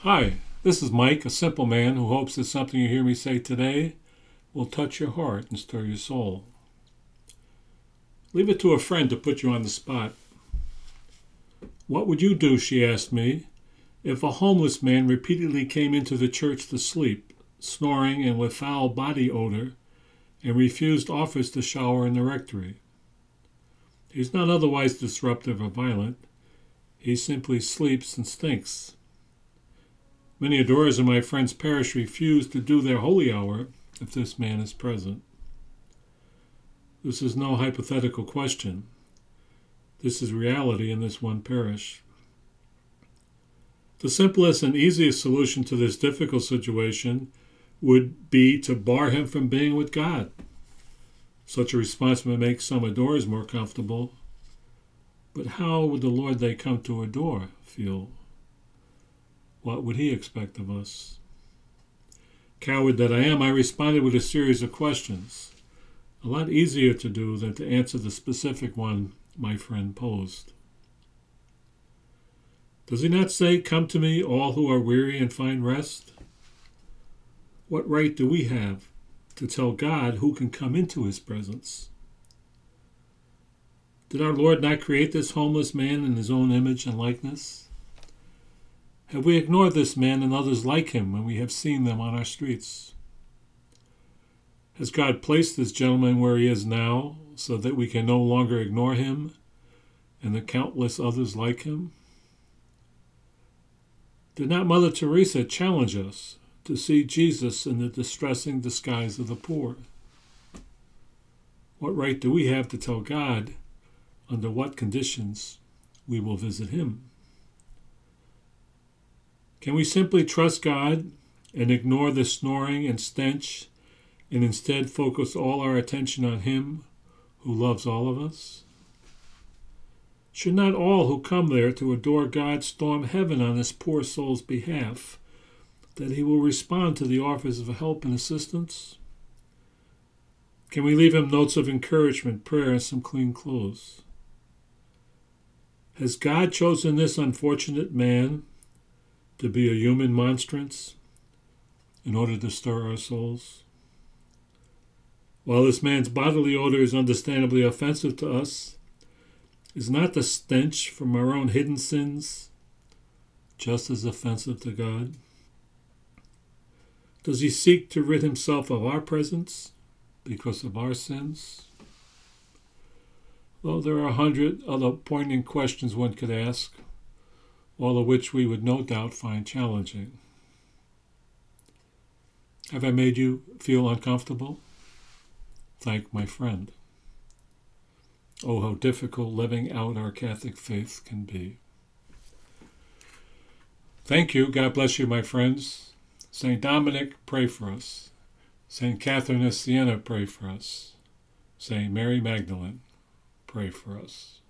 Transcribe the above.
Hi, this is Mike, a simple man who hopes that something you hear me say today will touch your heart and stir your soul. Leave it to a friend to put you on the spot. What would you do, she asked me, if a homeless man repeatedly came into the church to sleep, snoring and with foul body odor, and refused offers to shower in the rectory? He's not otherwise disruptive or violent. He simply sleeps and stinks. Many adorers in my friend's parish refuse to do their holy hour if this man is present. This is no hypothetical question. This is reality in this one parish. The simplest and easiest solution to this difficult situation would be to bar him from being with God. Such a response may make some adorers more comfortable, but how would the Lord they come to adore feel? What would he expect of us? Coward that I am, I responded with a series of questions, a lot easier to do than to answer the specific one my friend posed. Does he not say, "Come to me, all who are weary and find rest"? What right do we have to tell God who can come into his presence? Did our Lord not create this homeless man in his own image and likeness? Have we ignored this man and others like him when we have seen them on our streets? Has God placed this gentleman where he is now so that we can no longer ignore him and the countless others like him? Did not Mother Teresa challenge us to see Jesus in the distressing disguise of the poor? What right do we have to tell God under what conditions we will visit him? Can we simply trust God and ignore the snoring and stench and instead focus all our attention on him who loves all of us? Should not all who come there to adore God storm heaven on this poor soul's behalf, that he will respond to the offers of help and assistance? Can we leave him notes of encouragement, prayer, and some clean clothes? Has God chosen this unfortunate man to be a human monstrance in order to stir our souls? While this man's bodily odor is understandably offensive to us, is not the stench from our own hidden sins just as offensive to God? Does he seek to rid himself of our presence because of our sins? Well, there are 100 other poignant questions one could ask, all of which we would no doubt find challenging. Have I made you feel uncomfortable? Thank my friend. Oh, how difficult living out our Catholic faith can be. Thank you. God bless you, my friends. St. Dominic, pray for us. St. Catherine of Siena, pray for us. St. Mary Magdalene, pray for us.